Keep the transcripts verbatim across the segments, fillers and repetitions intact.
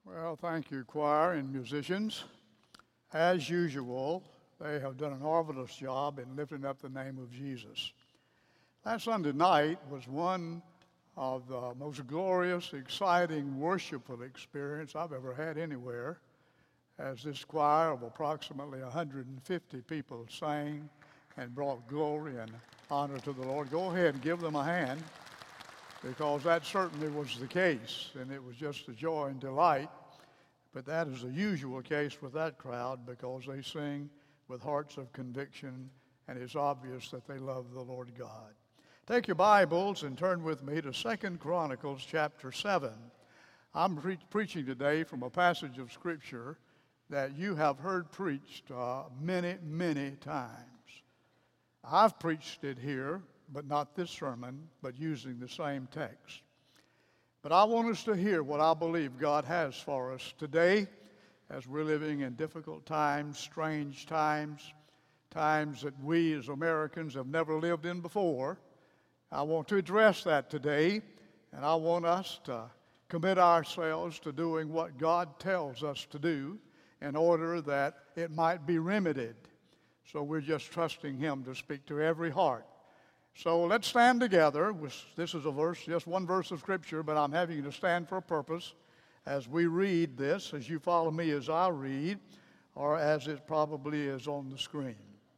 Well, thank you, choir and musicians. As usual, they have done a marvelous job in lifting up the name of Jesus. Last Sunday night was one of the most glorious, exciting, worshipful experience I've ever had anywhere, as this choir of approximately one hundred fifty people sang and brought glory and honor to the Lord. Go ahead and give them a hand, because that certainly was the case, and it was just a joy and delight. But that is the usual case with that crowd, because they sing with hearts of conviction, and it's obvious that they love the Lord God. Take your Bibles and turn with me to Second Chronicles chapter seven. I'm pre- preaching today from a passage of Scripture that you have heard preached uh, many, many times. I've preached it here, but not this sermon, but using the same text. But I want us to hear what I believe God has for us today, as we're living in difficult times, strange times, times that we as Americans have never lived in before. I want to address that today, and I want us to commit ourselves to doing what God tells us to do in order that it might be remedied. So we're just trusting Him to speak to every heart. So let's stand together. This is a verse, just one verse of Scripture, but I'm having you to stand for a purpose as we read this, as you follow me as I read, or as it probably is on the screen.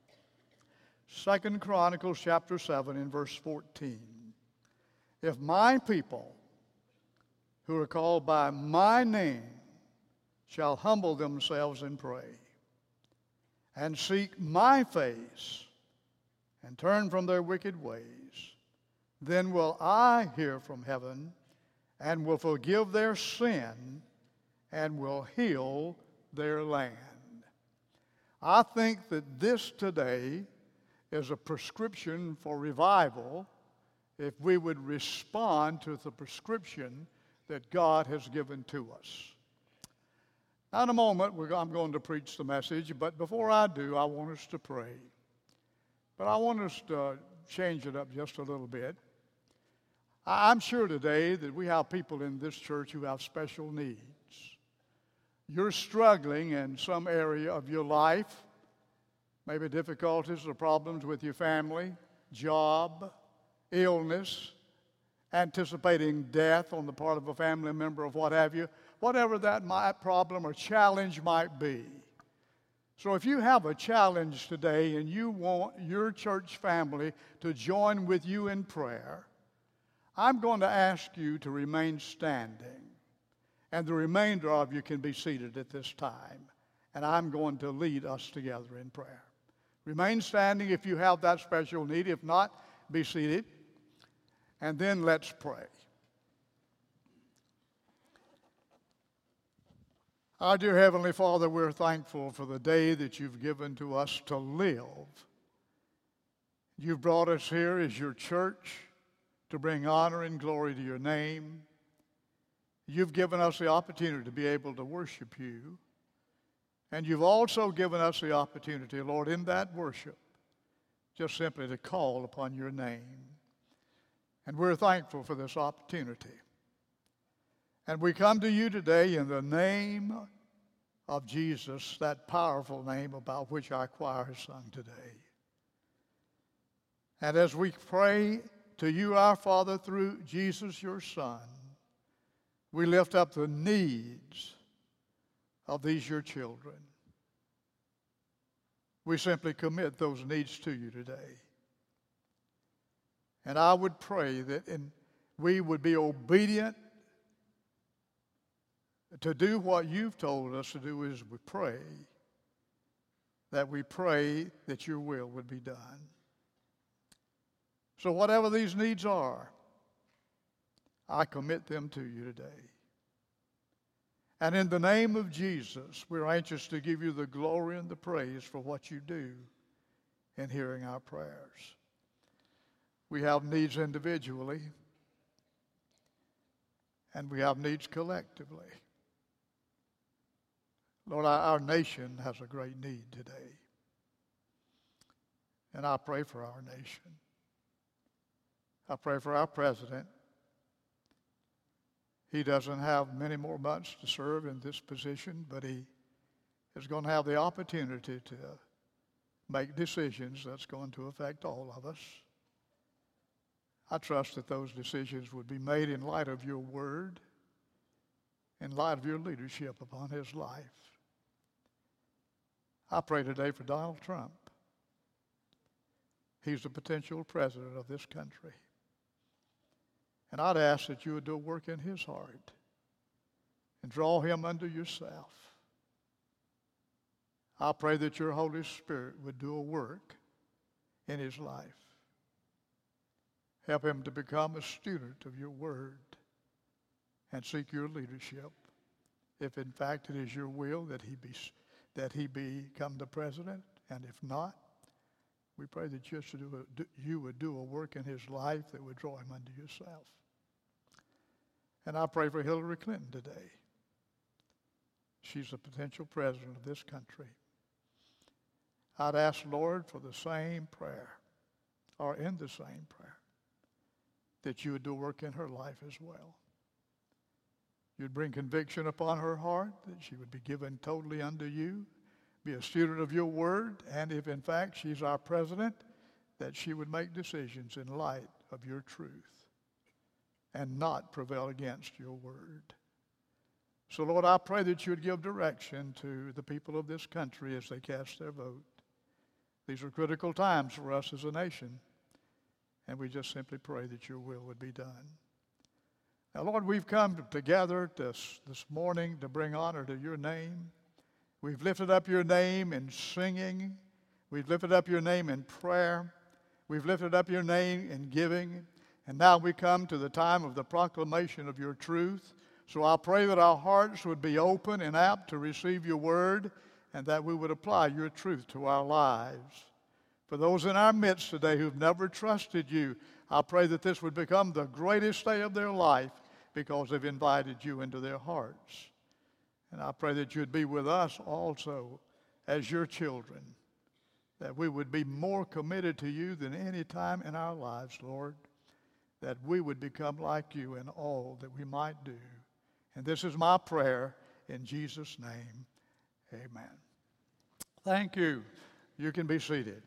Second Chronicles chapter seven in verse fourteen. If my people, who are called by my name, shall humble themselves and pray, and seek my face, and turn from their wicked ways, then will I hear from heaven, and will forgive their sin, and will heal their land. I think that this today is a prescription for revival if we would respond to the prescription that God has given to us. Now, in a moment, we're, I'm going to preach the message, but before I do, I want us to pray. But I want us to change it up just a little bit. I'm sure today that we have people in this church who have special needs. You're struggling in some area of your life, maybe difficulties or problems with your family, job, illness, anticipating death on the part of a family member, of what have you, whatever that might, problem or challenge might be. So if you have a challenge today and you want your church family to join with you in prayer, I'm going to ask you to remain standing. And the remainder of you can be seated at this time. And I'm going to lead us together in prayer. Remain standing if you have that special need. If not, be seated. And then let's pray. Our dear Heavenly Father, we're thankful for the day that you've given to us to live. You've brought us here as your church to bring honor and glory to your name. You've given us the opportunity to be able to worship you. And you've also given us the opportunity, Lord, in that worship, just simply to call upon your name. And we're thankful for this opportunity. And we come to you today in the name of Jesus, that powerful name about which our choir has sung today. And as we pray to you, our Father, through Jesus, your Son, we lift up the needs of these your children. We simply commit those needs to you today. And I would pray that in, we would be obedient to do what you've told us to do. Is we pray, that we pray that your will would be done. So whatever these needs are, I commit them to you today. And in the name of Jesus, we're anxious to give you the glory and the praise for what you do in hearing our prayers. We have needs individually, and we have needs collectively. Lord, our, our nation has a great need today. And I pray for our nation. I pray for our president. He doesn't have many more months to serve in this position, but he is going to have the opportunity to make decisions that's going to affect all of us. I trust that those decisions would be made in light of your word, in light of your leadership upon his life. I pray today for Donald Trump. He's the potential president of this country. And I'd ask that you would do a work in his heart and draw him unto yourself. I pray that your Holy Spirit would do a work in his life. Help him to become a student of your word and seek your leadership. If in fact it is your will that he be that he become the president, and if not, we pray that you, should do a, you would do a work in his life that would draw him unto yourself. And I pray for Hillary Clinton today. She's a potential president of this country. I'd ask, Lord, for the same prayer, or in the same prayer, that you would do work in her life as well. You'd bring conviction upon her heart, that she would be given totally unto you, be a student of your word, and if in fact she's our president, that she would make decisions in light of your truth and not prevail against your word. So, Lord, I pray that you would give direction to the people of this country as they cast their vote. These are critical times for us as a nation, and we just simply pray that your will would be done. Now, Lord, we've come together this, this morning to bring honor to your name. We've lifted up your name in singing. We've lifted up your name in prayer. We've lifted up your name in giving. And now we come to the time of the proclamation of your truth. So I pray that our hearts would be open and apt to receive your word, and that we would apply your truth to our lives. For those in our midst today who've never trusted you, I pray that this would become the greatest day of their life, because they've invited you into their hearts. And I pray that you'd be with us also as your children, that we would be more committed to you than any time in our lives, Lord, that we would become like you in all that we might do. And this is my prayer in Jesus' name. Amen. Thank you. You can be seated.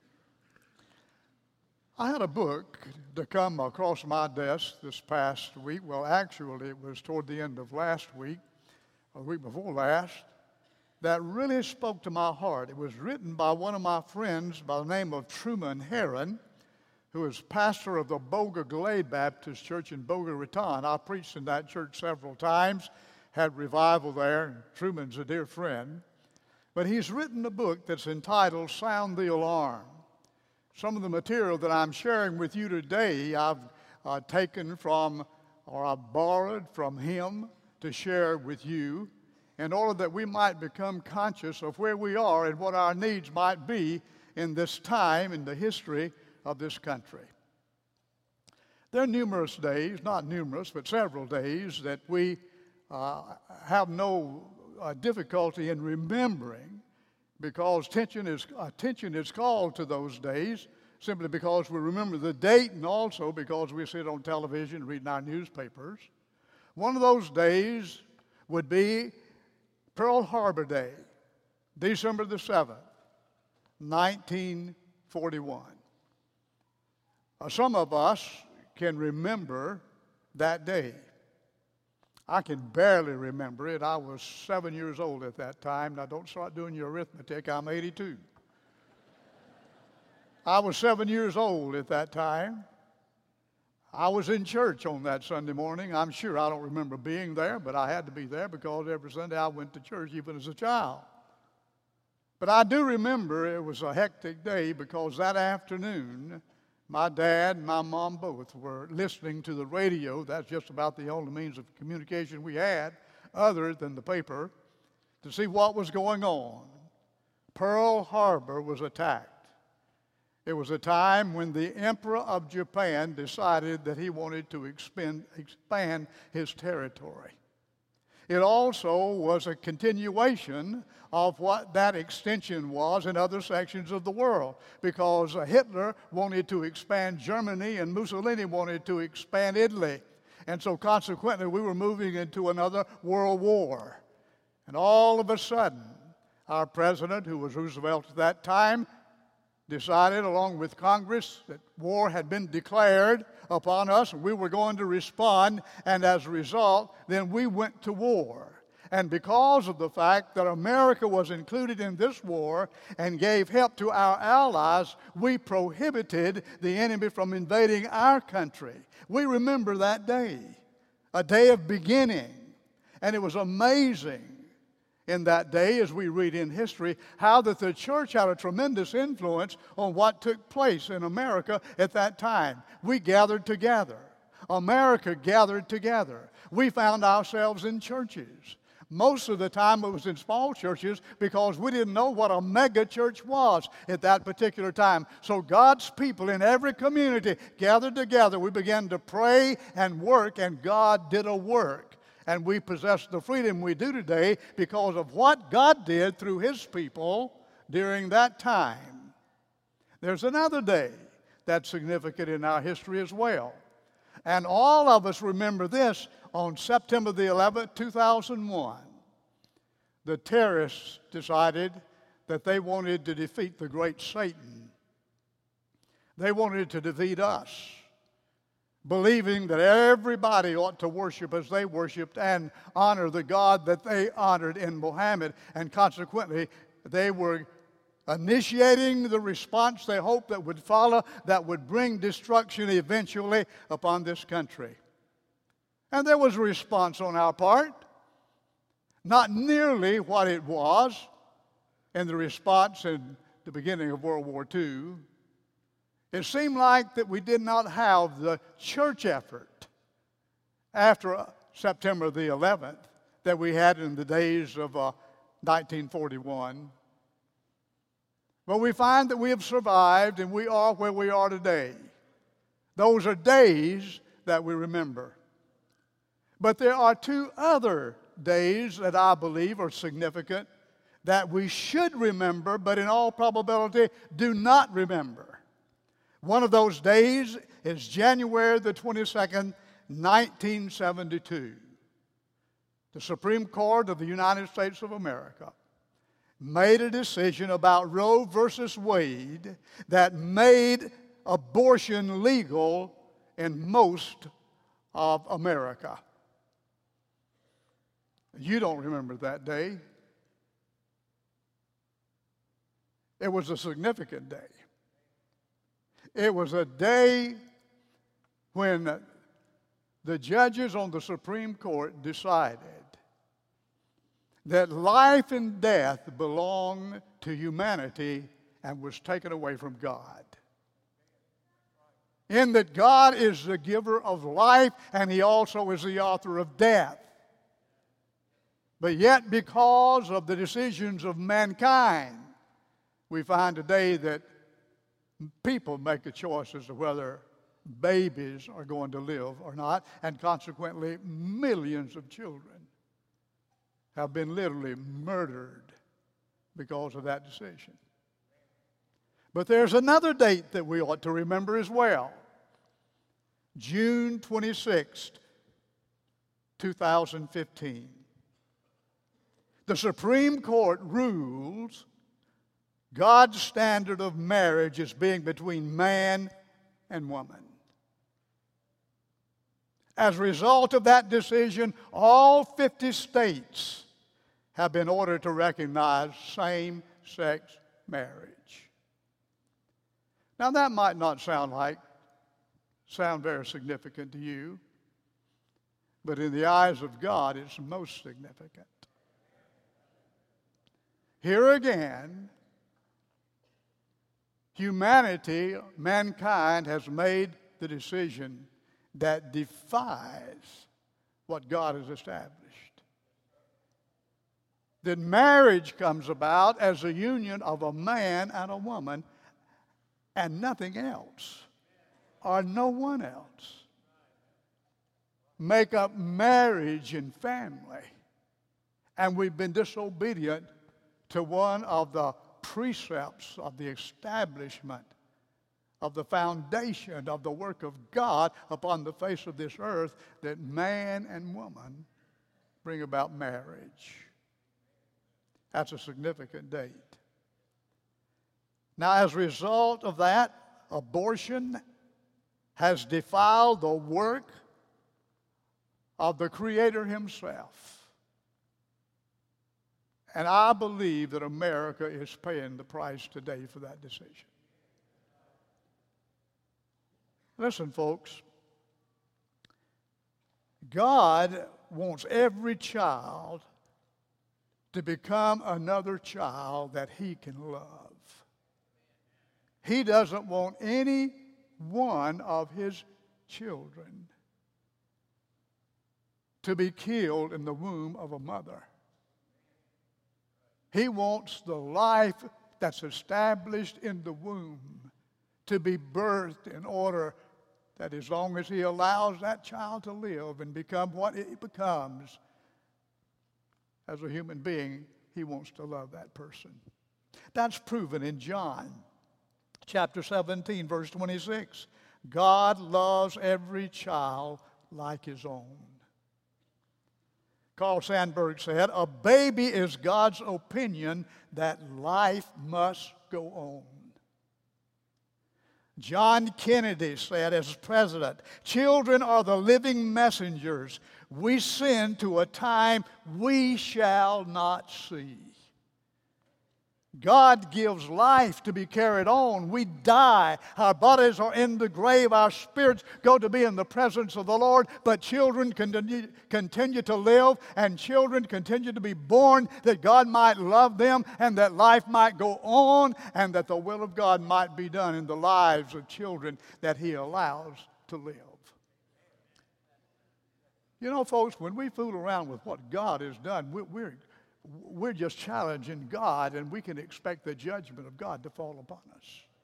I had a book to come across my desk this past week. Well, actually, it was toward the end of last week, or the week before last, that really spoke to my heart. It was written by one of my friends by the name of Truman Herron, who is pastor of the Boga Glade Baptist Church in Boca Raton. I preached in that church several times, had revival there, and Truman's a dear friend. But he's written a book that's entitled Sound the Alarm. Some of the material that I'm sharing with you today, I've uh, taken from, or I've borrowed from him to share with you, in order that we might become conscious of where we are and what our needs might be in this time in the history of this country. There are numerous days, not numerous, but several days that we uh, have no uh, difficulty in remembering, because attention is, attention is called to those days simply because we remember the date, and also because we see it on television, reading our newspapers. One of those days would be Pearl Harbor Day, December the seventh, nineteen forty-one. Uh, some of us can remember that day. I can barely remember it. I was seven years old at that time. Now, don't start doing your arithmetic. I'm eighty-two. I was seven years old at that time. I was in church on that Sunday morning. I'm sure I don't remember being there, but I had to be there because every Sunday I went to church, even as a child. But I do remember it was a hectic day, because that afternoon, my dad and my mom both were listening to the radio. That's just about the only means of communication we had, other than the paper, to see what was going on. Pearl Harbor was attacked. It was a time when the Emperor of Japan decided that he wanted to expand, expand his territory. It also was a continuation of what that extension was in other sections of the world, because Hitler wanted to expand Germany and Mussolini wanted to expand Italy. And so consequently, we were moving into another world war. And all of a sudden, our president, who was Roosevelt at that time, decided, along with Congress, that war had been declared upon us and we were going to respond. And as a result, then we went to war. And because of the fact that America was included in this war and gave help to our allies, we prohibited the enemy from invading our country. We remember that day, a day of beginning. And it was amazing in that day, as we read in history, how that the church had a tremendous influence on what took place in America at that time. We gathered together. America gathered together. We found ourselves in churches. Most of the time it was in small churches because we didn't know what a mega church was at that particular time. So God's people in every community gathered together. We began to pray and work, and God did a work. And we possess the freedom we do today because of what God did through His people during that time. There's another day that's significant in our history as well. And all of us remember this. On September the eleventh, two thousand one, the terrorists decided that they wanted to defeat the great Satan. They wanted to defeat us, believing that everybody ought to worship as they worshiped and honor the God that they honored in Muhammad. And consequently, they were initiating the response they hoped that would follow, that would bring destruction eventually upon this country. And there was a response on our part, not nearly what it was in the response in the beginning of World War Two. It seemed like that we did not have the church effort after September the eleventh that we had in the days of uh, nineteen forty-one. But we find that we have survived and we are where we are today. Those are days that we remember. But there are two other days that I believe are significant that we should remember, but in all probability do not remember. One of those days is January the twenty-second, nineteen seventy-two. The Supreme Court of the United States of America made a decision about Roe versus Wade that made abortion legal in most of America. You don't remember that day. It was a significant day. It was a day when the judges on the Supreme Court decided that life and death belonged to humanity and was taken away from God. In that God is the giver of life and He also is the author of death. But yet, because of the decisions of mankind, we find today that people make a choice as to whether babies are going to live or not, and consequently, millions of children have been literally murdered because of that decision. But there's another date that we ought to remember as well. June twenty-sixth, two thousand fifteen. The Supreme Court rules God's standard of marriage as being between man and woman. As a result of that decision, all fifty states have been ordered to recognize same-sex marriage. Now that might not sound like, sound very significant to you, but in the eyes of God, it's most significant. Here again, humanity, mankind has made the decision that defies what God has established. That marriage comes about as a union of a man and a woman and nothing else, or no one else. Make up marriage and family. And we've been disobedient to one of the precepts of the establishment of the foundation of the work of God upon the face of this earth, that man and woman bring about marriage. That's a significant date. Now, as a result of that, abortion has defiled the work of the Creator Himself. And I believe that America is paying the price today for that decision. Listen, folks, God wants every child to become another child that He can love. He doesn't want any one of His children to be killed in the womb of a mother. He wants the life that's established in the womb to be birthed in order that as long as He allows that child to live and become what it becomes as a human being, He wants to love that person. That's proven in John chapter seventeen, verse twenty-six. God loves every child like His own. Carl Sandburg said, a baby is God's opinion that life must go on. John Kennedy said as president, children are the living messengers we send to a time we shall not see. God gives life to be carried on. We die. Our bodies are in the grave. Our spirits go to be in the presence of the Lord. But children continue, continue to live, and children continue to be born that God might love them and that life might go on and that the will of God might be done in the lives of children that He allows to live. You know, folks, when we fool around with what God has done, we, we're We're just challenging God, and we can expect the judgment of God to fall upon us.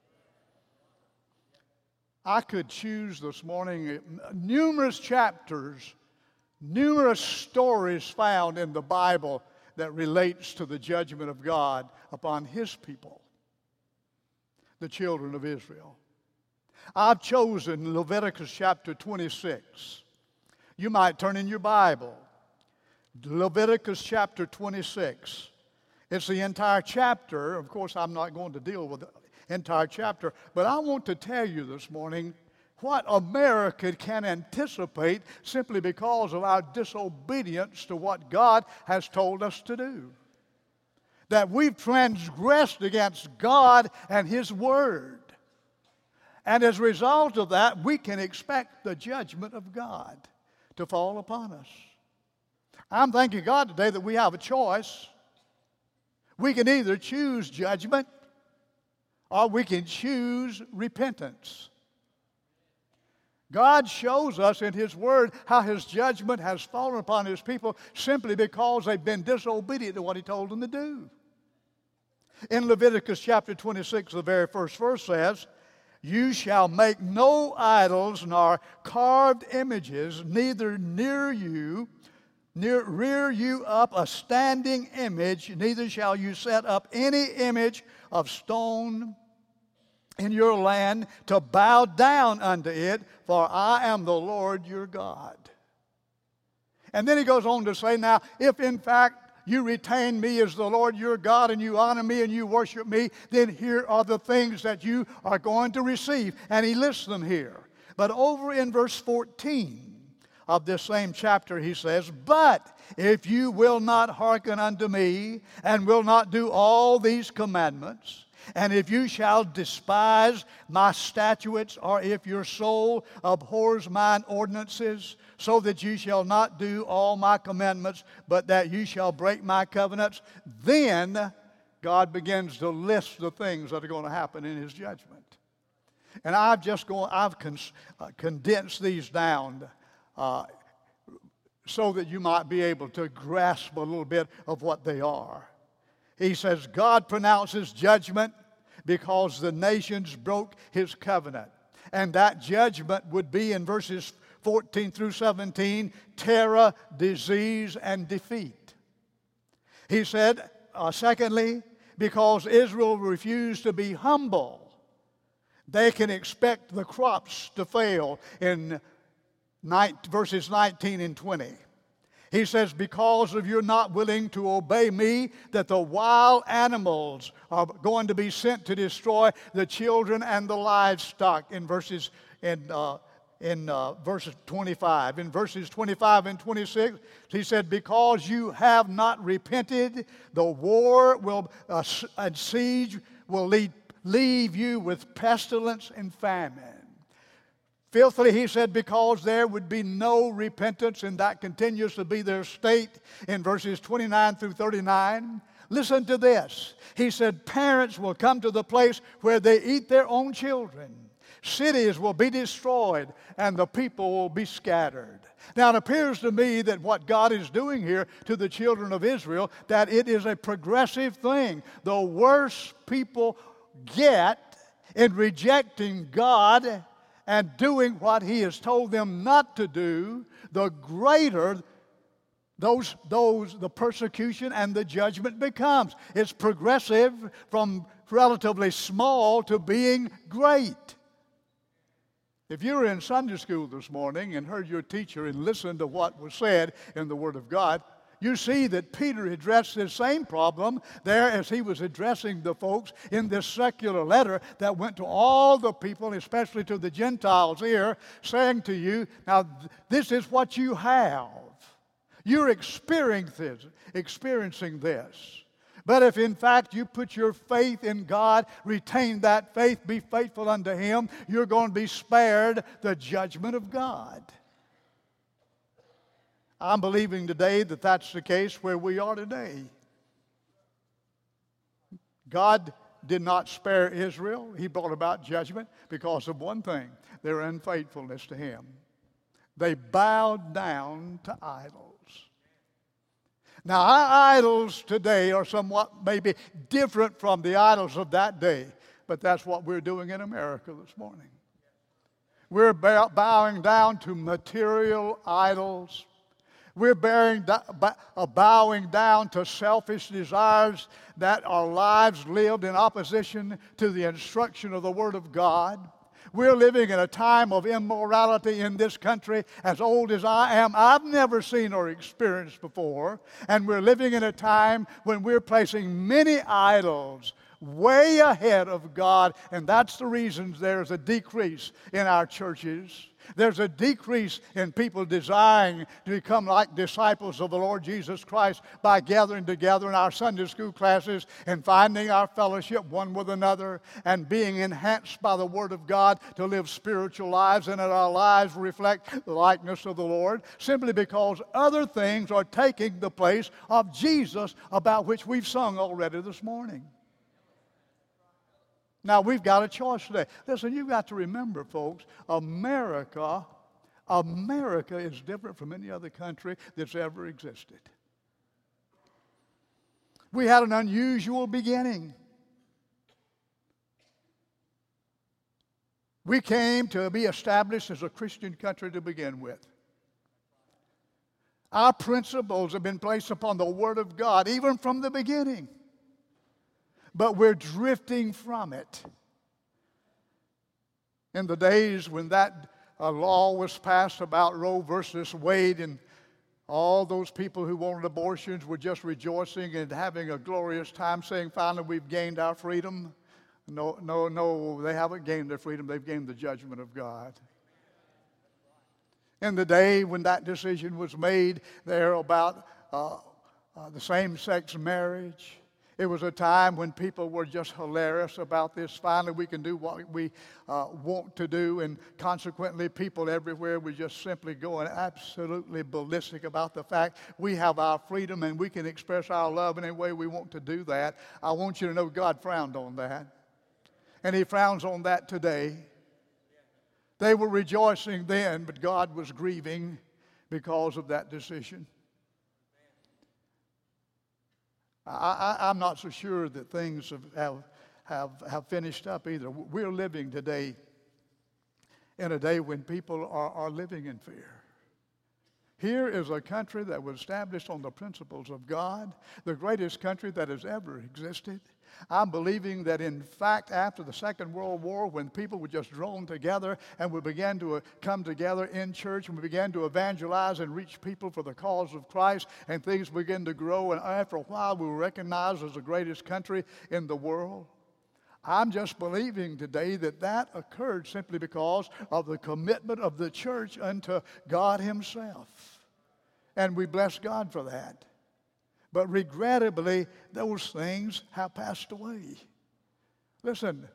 I could choose this morning numerous chapters, numerous stories found in the Bible that relates to the judgment of God upon His people, the children of Israel. I've chosen Leviticus chapter twenty-six. You might turn in your Bible. Leviticus chapter twenty-six. It's the entire chapter. Of course, I'm not going to deal with the entire chapter, but I want to tell you this morning what America can anticipate simply because of our disobedience to what God has told us to do. That we've transgressed against God and His Word. And as a result of that, we can expect the judgment of God to fall upon us. I'm thanking God today that we have a choice. We can either choose judgment or we can choose repentance. God shows us in His Word how His judgment has fallen upon His people simply because they've been disobedient to what He told them to do. In Leviticus chapter twenty-six, the very first verse says, you shall make no idols nor carved images, neither near you Near, rear you up a standing image, neither shall you set up any image of stone in your land to bow down unto it, for I am the Lord your God. And then he goes on to say, now, if in fact you retain me as the Lord your God and you honor me and you worship me, then here are the things that you are going to receive. And he lists them here. But over in verse fourteen, of this same chapter, he says, but if you will not hearken unto me and will not do all these commandments, and if you shall despise my statutes, or if your soul abhors mine ordinances, so that you shall not do all my commandments, but that you shall break my covenants, then God begins to list the things that are going to happen in His judgment. And I've just gone, I've cons- uh, condensed these down Uh, so that you might be able to grasp a little bit of what they are. He says, God pronounces judgment because the nations broke His covenant. And that judgment would be in verses fourteen through seventeen, terror, disease, and defeat. He said, uh, secondly, because Israel refused to be humble, They can expect the crops to fail in verses nineteen and twenty. He says, because of you're not willing to obey me, that the wild animals are going to be sent to destroy the children and the livestock in verses in uh, in uh, verses twenty-five. In verses twenty-five and twenty-six, he said, because you have not repented, the war will uh, and siege will lead, leave you with pestilence and famine. Fifthly, he said, because there would be no repentance, and that continues to be their state in verses twenty-nine through thirty-nine. Listen to this. He said, parents will come to the place where they eat their own children. Cities will be destroyed, and the people will be scattered. Now, it appears to me that what God is doing here to the children of Israel, that it is a progressive thing. The worse people get in rejecting God and doing what He has told them not to do, the greater those, those, the persecution and the judgment becomes. It's progressive from relatively small to being great. If you were in Sunday school this morning and heard your teacher and listened to what was said in the Word of God, you see that Peter addressed this same problem there as he was addressing the folks in this circular letter that went to all the people, especially to the Gentiles here, saying to you, now this is what you have. You're experiencing, experiencing this. But if in fact you put your faith in God, retain that faith, be faithful unto Him, you're going to be spared the judgment of God. I'm believing today that that's the case where we are today. God did not spare Israel. He brought about judgment because of one thing, their unfaithfulness to Him. They bowed down to idols. Now, our idols today are somewhat maybe different from the idols of that day, but that's what we're doing in America this morning. We're bowing down to material idols. We're bearing, bowing down to selfish desires that our lives lived in opposition to the instruction of the Word of God. We're living in a time of immorality in this country as old as I am. I've never seen or experienced before. And we're living in a time when we're placing many idols way ahead of God. And that's the reason there's a decrease in our churches. There's a decrease in people desiring to become like disciples of the Lord Jesus Christ by gathering together in our Sunday school classes and finding our fellowship one with another and being enhanced by the Word of God to live spiritual lives and that our lives reflect the likeness of the Lord, simply because other things are taking the place of Jesus, about which we've sung already this morning. Now, we've got a choice today. Listen, you've got to remember, folks, America, America is different from any other country that's ever existed. We had an unusual beginning. We came to be established as a Christian country to begin with. Our principles have been placed upon the Word of God, even from the beginning. But we're drifting from it. In the days when that uh, law was passed about Roe versus Wade, and all those people who wanted abortions were just rejoicing and having a glorious time, saying, finally, we've gained our freedom. No, no, no, they haven't gained their freedom. They've gained the judgment of God. In the day when that decision was made there about uh, uh, the same-sex marriage, it was a time when people were just hilarious about this. Finally, we can do what we uh, want to do, and consequently, people everywhere were just simply going absolutely ballistic about the fact we have our freedom and we can express our love in any way we want to do that. I want you to know God frowned on that, and He frowns on that today. They were rejoicing then, but God was grieving because of that decision. I, I, I'm not so sure that things have, have, have, have finished up either. We're living today in a day when people are, are living in fear. Here is a country that was established on the principles of God, the greatest country that has ever existed. I'm believing that, in fact, after the Second World War, when people were just drawn together and we began to uh, come together in church and we began to evangelize and reach people for the cause of Christ, and things began to grow, and after a while we were recognized as the greatest country in the world. I'm just believing today that that occurred simply because of the commitment of the church unto God Himself. And we bless God for that. But regrettably, those things have passed away. Listen,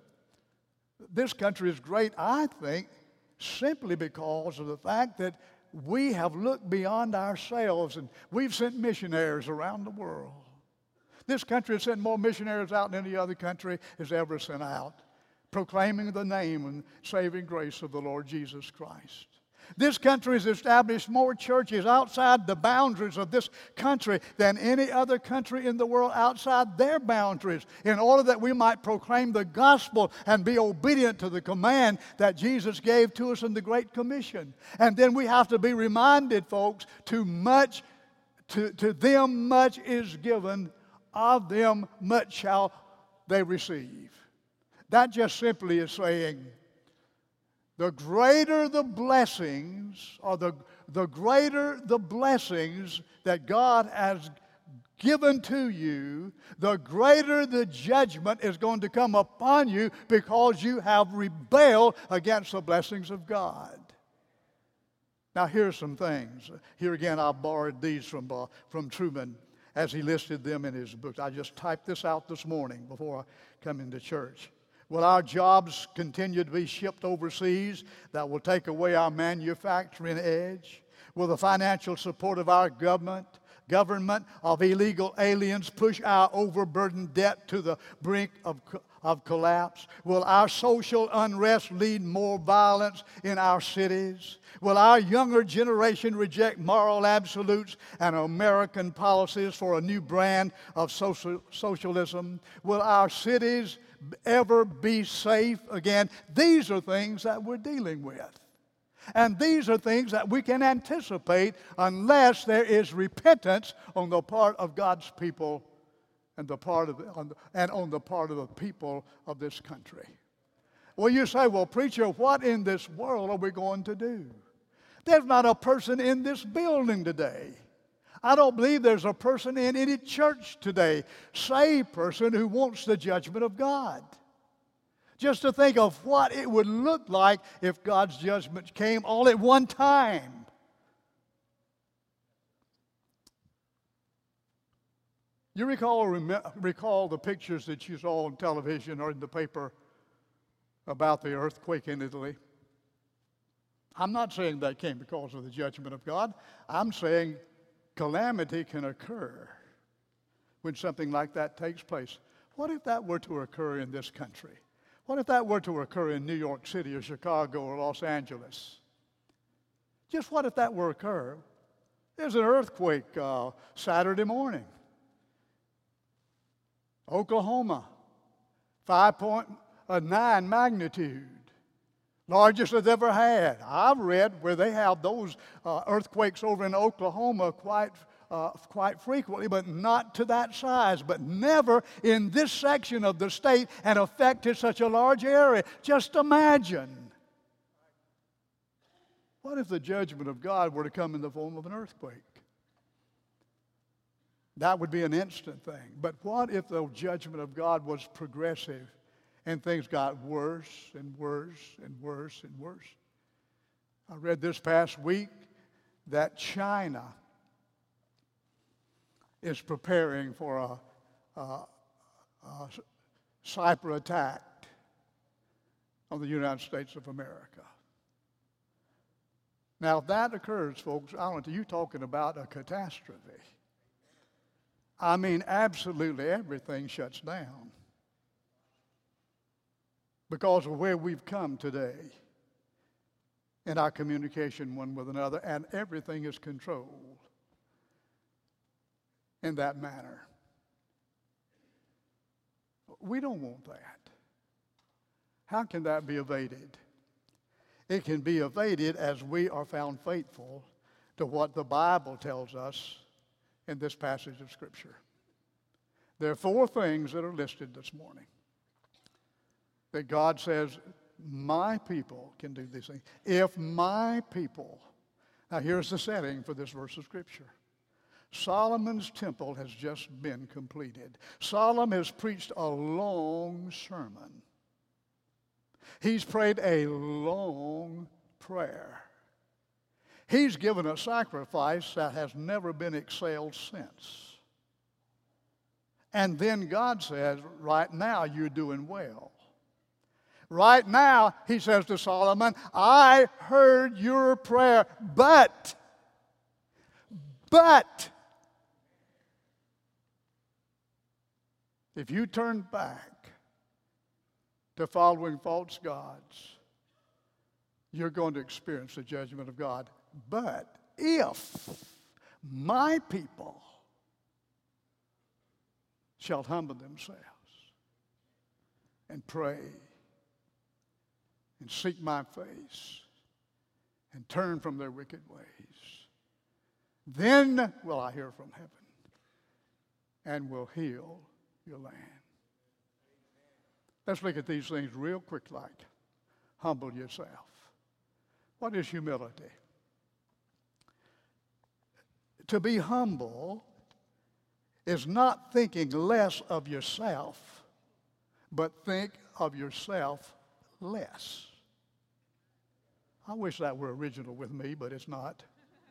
this country is great, I think, simply because of the fact that we have looked beyond ourselves and we've sent missionaries around the world. This country has sent more missionaries out than any other country has ever sent out, proclaiming the name and saving grace of the Lord Jesus Christ. This country has established more churches outside the boundaries of this country than any other country in the world outside their boundaries, in order that we might proclaim the gospel and be obedient to the command that Jesus gave to us in the Great Commission. And then we have to be reminded, folks, to much, to, to them much is given, of them much shall they receive. That just simply is saying, the greater the blessings, or the, the greater the blessings that God has given to you, the greater the judgment is going to come upon you because you have rebelled against the blessings of God. Now, here's some things. Here again, I borrowed these from, uh, from Truman as he listed them in his book. I just typed this out this morning before I come into church. Will our jobs continue to be shipped overseas that will take away our manufacturing edge? Will the financial support of our government, government of illegal aliens push our overburdened debt to the brink of, of collapse? Will our social unrest lead more violence in our cities? Will our younger generation reject moral absolutes and American policies for a new brand of social, socialism? Will our cities ever be safe again? These are things that we're dealing with. And these are things that we can anticipate unless there is repentance on the part of God's people and, the part of the, on the, and on the part of the people of this country. Well, you say, well, preacher, what in this world are we going to do? There's not a person in this building today. I don't believe there's a person in any church today, saved person, who wants the judgment of God. Just to think of what it would look like if God's judgment came all at one time. You recall, recall the pictures that you saw on television or in the paper about the earthquake in Italy? I'm not saying that came because of the judgment of God. I'm saying calamity can occur when something like that takes place. What if that were to occur in this country? What if that were to occur in New York City or Chicago or Los Angeles? Just what if that were to occur? There's an earthquake uh, Saturday morning. Oklahoma, five point nine magnitude. Largest it's ever had. I've read where they have those uh, earthquakes over in Oklahoma quite, uh, quite frequently, but not to that size, but never in this section of the state and affected such a large area. Just imagine. What if the judgment of God were to come in the form of an earthquake? That would be an instant thing. But what if the judgment of God was progressive? And things got worse and worse and worse and worse. I read this past week that China is preparing for a, a, a cyber attack on the United States of America. Now, if that occurs, folks, I don't know, you're talking about a catastrophe. I mean, absolutely everything shuts down. Because of where we've come today in our communication one with another, and everything is controlled in that manner. We don't want that. How can that be evaded? It can be evaded as we are found faithful to what the Bible tells us in this passage of Scripture. There are four things that are listed this morning that God says, my people can do these things. If my people, now here's the setting for this verse of Scripture. Solomon's temple has just been completed. Solomon has preached a long sermon. He's prayed a long prayer. He's given a sacrifice that has never been excelled since. And then God says, right now you're doing well. Right now, he says to Solomon, I heard your prayer, but, but, if you turn back to following false gods, you're going to experience the judgment of God. But if my people shall humble themselves and pray and seek my face and turn from their wicked ways, then will I hear from heaven and will heal your land. Let's look at these things real quick like. Humble yourself. What is humility? To be humble is not thinking less of yourself, but think of yourself less. I wish that were original with me, but it's not.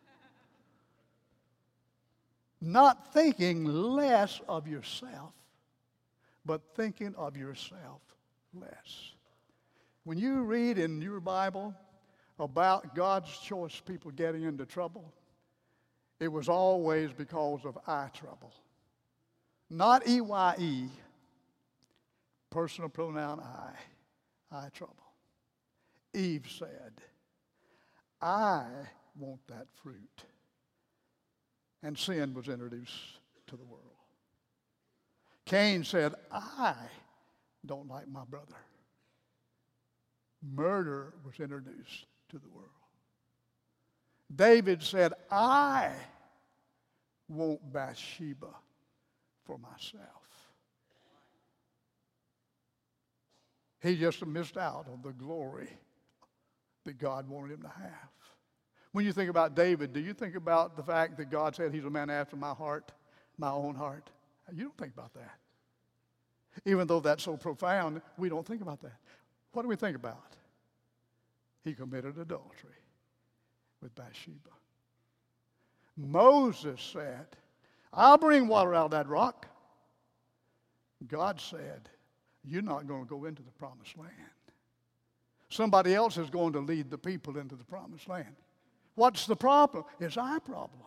Not thinking less of yourself, but thinking of yourself less. When you read in your Bible about God's choice people getting into trouble, it was always because of eye trouble. Not E Y E, personal pronoun I, eye trouble. Eve said, I want that fruit. And sin was introduced to the world. Cain said, I don't like my brother. Murder was introduced to the world. David said, I want Bathsheba for myself. He just missed out on the glory that God wanted him to have. When you think about David, do you think about the fact that God said he's a man after my heart, my own heart? You don't think about that. Even though that's so profound, we don't think about that. What do we think about? He committed adultery with Bathsheba. Moses said, I'll bring water out of that rock. God said, you're not going to go into the promised land. Somebody else is going to lead the people into the promised land. What's the problem? It's our problem.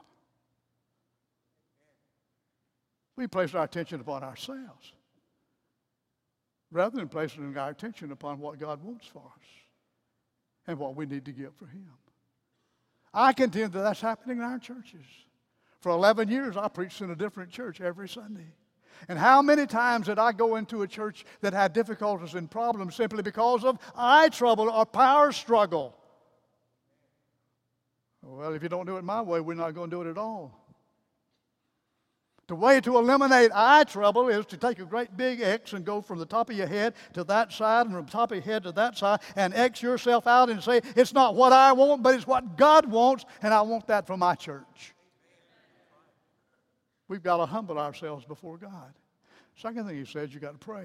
We place our attention upon ourselves rather than placing our attention upon what God wants for us and what we need to give for him. I contend that that's happening in our churches. For eleven years, I preached in a different church every Sunday. And how many times did I go into a church that had difficulties and problems simply because of eye trouble or power struggle? Well, if you don't do it my way, we're not going to do it at all. The way to eliminate eye trouble is to take a great big X and go from the top of your head to that side and from the top of your head to that side and X yourself out and say, it's not what I want, but it's what God wants, and I want that for my church. We've got to humble ourselves before God. Second thing he says, you've got to pray.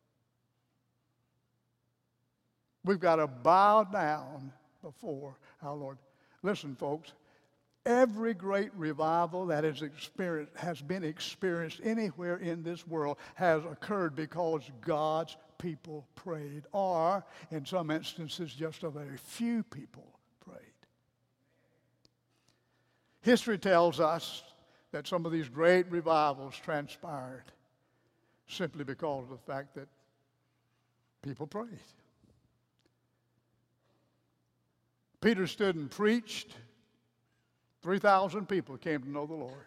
We've got to bow down before our Lord. Listen, folks, every great revival that is experienced, has been experienced anywhere in this world has occurred because God's people prayed, or in some instances, just a very few people prayed. History tells us that some of these great revivals transpired simply because of the fact that people prayed. Peter stood and preached. three thousand people came to know the Lord.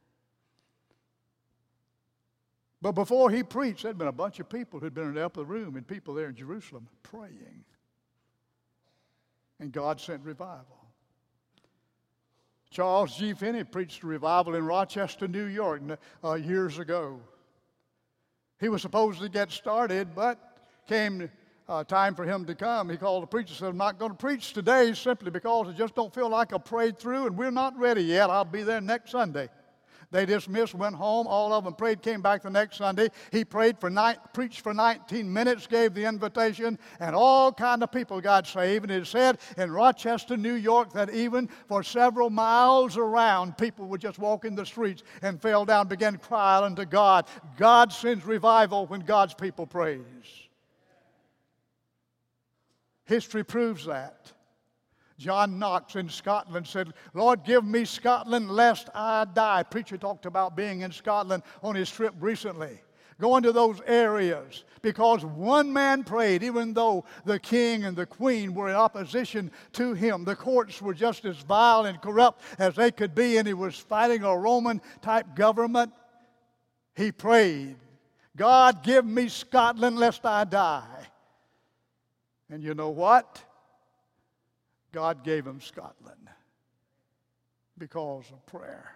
But before he preached, there had been a bunch of people who had been in the upper room and people there in Jerusalem praying. And God sent revival. Charles G. Finney preached a revival in Rochester, New York, uh, years ago. He was supposed to get started, but came uh, time for him to come. He called the preacher and said, I'm not going to preach today simply because I just don't feel like I prayed through and we're not ready yet. I'll be there next Sunday. They dismissed, went home. All of them prayed, came back the next Sunday. He prayed for night, preached for nineteen minutes, gave the invitation, and all kind of people got saved. And it said in Rochester, New York, that even for several miles around, people would just walk in the streets and fell down, began crying unto God. God sends revival when God's people praise. History proves that. John Knox in Scotland said, Lord, give me Scotland lest I die. Preacher talked about being in Scotland on his trip recently. Going to those areas because one man prayed, even though the king and the queen were in opposition to him. The courts were just as vile and corrupt as they could be, and he was fighting a Roman-type government. He prayed, God, give me Scotland lest I die. And you know what? God gave him Scotland because of prayer.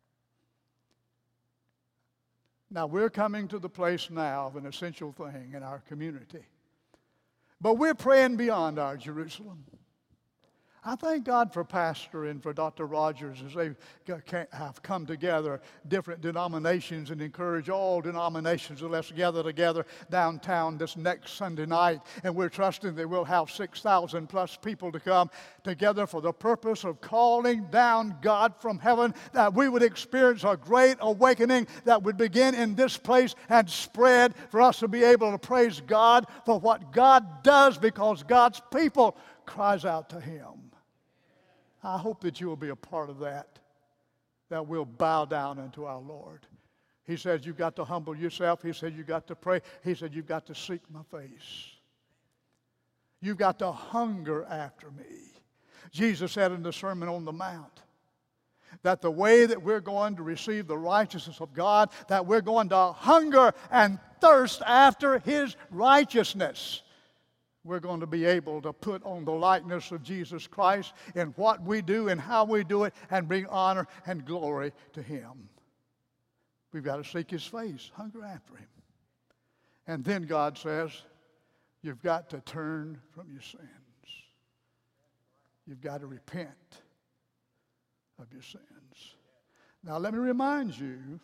Now, we're coming to the place now of an essential thing in our community. But we're praying beyond our Jerusalem. I thank God for Pastor and for Doctor Rogers as they have come together, different denominations, and encourage all denominations to let's gather together downtown this next Sunday night. And we're trusting that we'll have six thousand plus people to come together for the purpose of calling down God from heaven, that we would experience a great awakening that would begin in this place and spread for us to be able to praise God for what God does because God's people cries out to Him. I hope that you will be a part of that, that we'll bow down unto our Lord. He says you've got to humble yourself. He said you've got to pray. He said you've got to seek my face. You've got to hunger after me. Jesus said in the Sermon on the Mount that the way that we're going to receive the righteousness of God, that we're going to hunger and thirst after His righteousness. We're going to be able to put on the likeness of Jesus Christ in what we do and how we do it and bring honor and glory to Him. We've got to seek His face, hunger after Him. And then God says, you've got to turn from your sins. You've got to repent of your sins. Now let me remind you,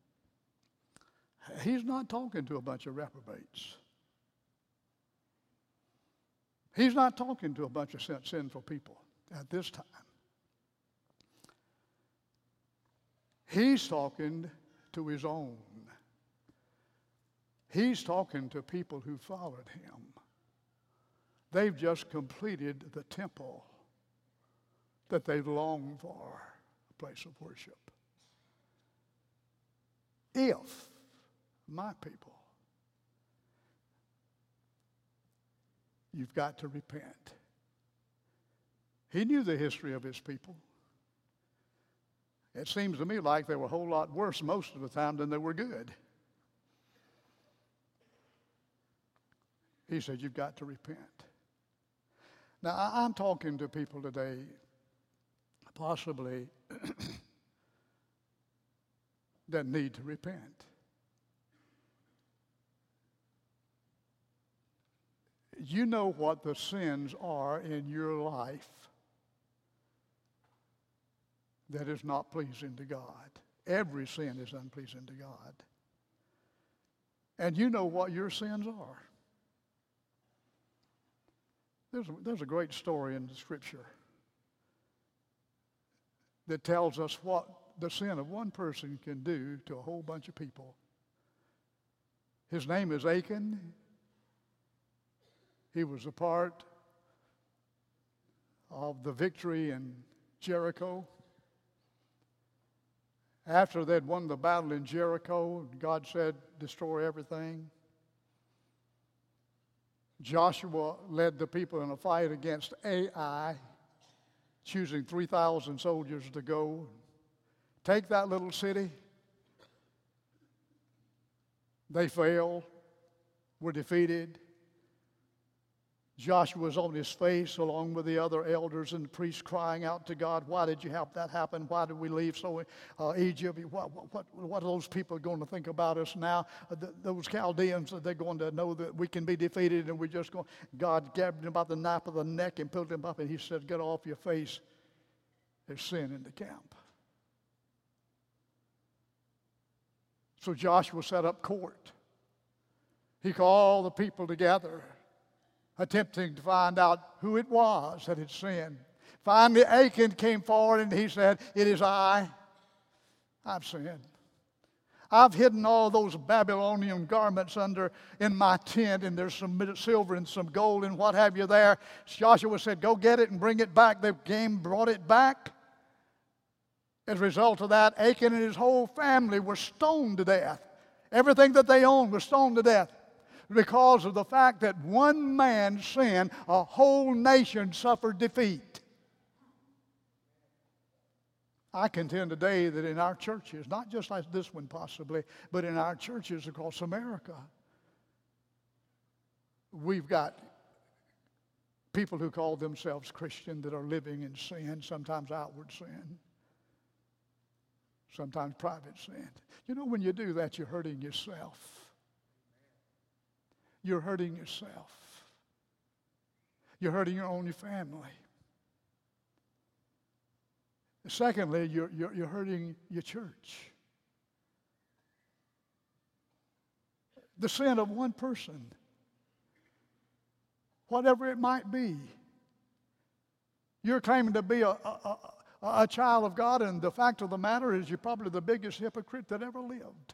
He's not talking to a bunch of reprobates. He's not talking to a bunch of sinful people at this time. He's talking to His own. He's talking to people who followed Him. They've just completed the temple that they've longed for, a place of worship. If my people, you've got to repent. He knew the history of His people. It seems to me like they were a whole lot worse most of the time than they were good. He said, you've got to repent. Now, I'm talking to people today, possibly, that need to repent. You know what the sins are in your life that is not pleasing to God. Every sin is unpleasing to God. And you know what your sins are. There's a, there's a great story in the Scripture that tells us what the sin of one person can do to a whole bunch of people. His name is Achan. He was a part of the victory in Jericho. After they'd won the battle in Jericho, God said, destroy everything. Joshua led the people in a fight against Ai, choosing three thousand soldiers to go. Take that little city. They failed, were defeated. Joshua was on his face along with the other elders and the priests crying out to God, why did you have that happen? Why did we leave so uh, Egypt? What, what, what are those people going to think about us now? Uh, th- those Chaldeans, are they going to know that we can be defeated and we're just going? God grabbed him by the nape of the neck and pulled him up and he said, get off your face. There's sin in the camp. So Joshua set up court. He called the people together, attempting to find out who it was that had sinned. Finally, Achan came forward and he said, it is I. I've sinned. I've hidden all those Babylonian garments under in my tent, and there's some silver and some gold and what have you there. Joshua said, go get it and bring it back. They came, brought it back. As a result of that, Achan and his whole family were stoned to death. Everything that they owned was stoned to death. Because of the fact that one man's sin, a whole nation suffered defeat. I contend today that in our churches, not just like this one possibly, but in our churches across America, we've got people who call themselves Christian that are living in sin, sometimes outward sin, sometimes private sin. You know, when you do that, you're hurting yourself. You're hurting yourself. You're hurting your own family. Secondly, you're, you're, you're hurting your church. The sin of one person, whatever it might be. You're claiming to be a, a, a, a child of God, and the fact of the matter is you're probably the biggest hypocrite that ever lived.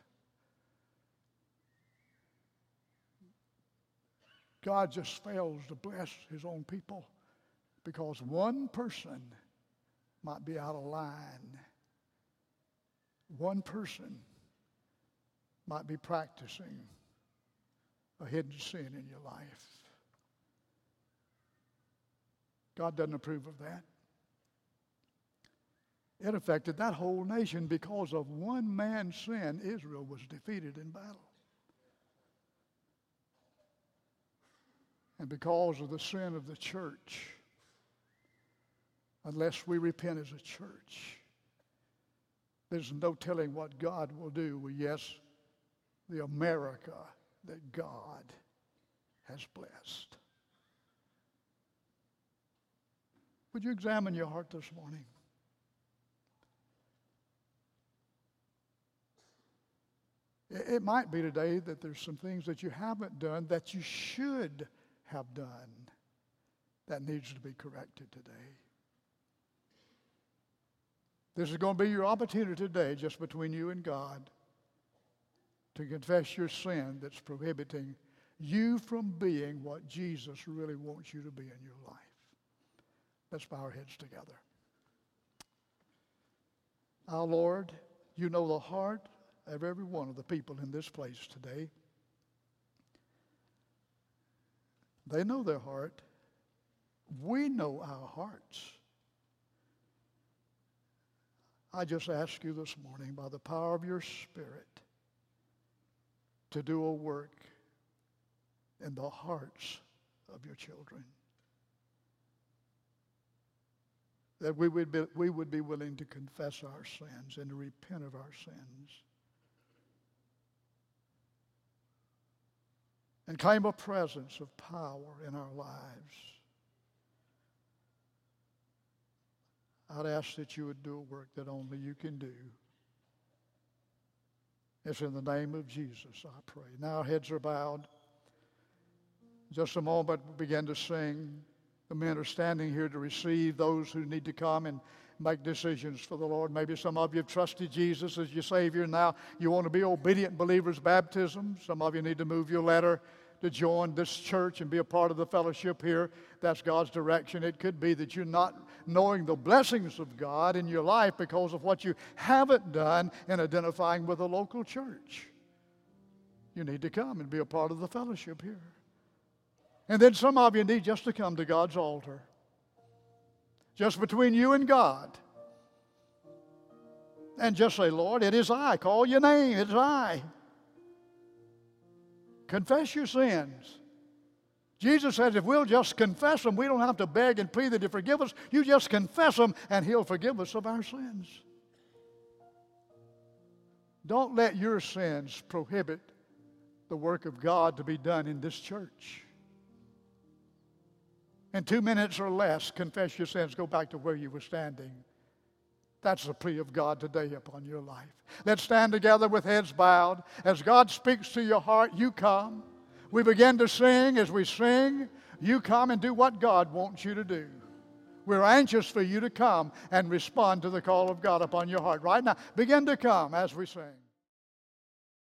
God just fails to bless his own people because one person might be out of line. One person might be practicing a hidden sin in your life. God doesn't approve of that. It affected that whole nation because of one man's sin. Israel was defeated in battle. And because of the sin of the church, unless we repent as a church, there's no telling what God will do with, yes, the America that God has blessed. Would you examine your heart this morning? It might be today that there's some things that you haven't done that you should have done that needs to be corrected today. This is going to be your opportunity today, just between you and God, to confess your sin that's prohibiting you from being what Jesus really wants you to be in your life. Let's bow our heads together. Our Lord, you know the heart of every one of the people in this place today. They know their heart. We know our hearts. I just ask you this morning, by the power of your Spirit, to do a work in the hearts of your children. That we would be, we would be willing to confess our sins and to repent of our sins. And claim a presence of power in our lives. I'd ask that you would do a work that only you can do. It's in the name of Jesus, I pray. Now our heads are bowed. Just a moment, we'll begin to sing. The men are standing here to receive those who need to come and make decisions for the Lord. Maybe some of you have trusted Jesus as your Savior. Now you want to be obedient believers' baptism. Some of you need to move your letter to join this church and be a part of the fellowship here. That's God's direction. It could be that you're not knowing the blessings of God in your life because of what you haven't done in identifying with a local church. You need to come and be a part of the fellowship here. And then some of you need just to come to God's altar. Just between you and God. And just say, Lord, it is I. Call your name. It is I. Confess your sins. Jesus says if we'll just confess them, we don't have to beg and plead that He forgive us. You just confess them and He'll forgive us of our sins. Don't let your sins prohibit the work of God to be done in this church. In two minutes or less, confess your sins. Go back to where you were standing. That's the plea of God today upon your life. Let's stand together with heads bowed. As God speaks to your heart, you come. We begin to sing. As we sing, you come and do what God wants you to do. We're anxious for you to come and respond to the call of God upon your heart. Right now, begin to come as we sing.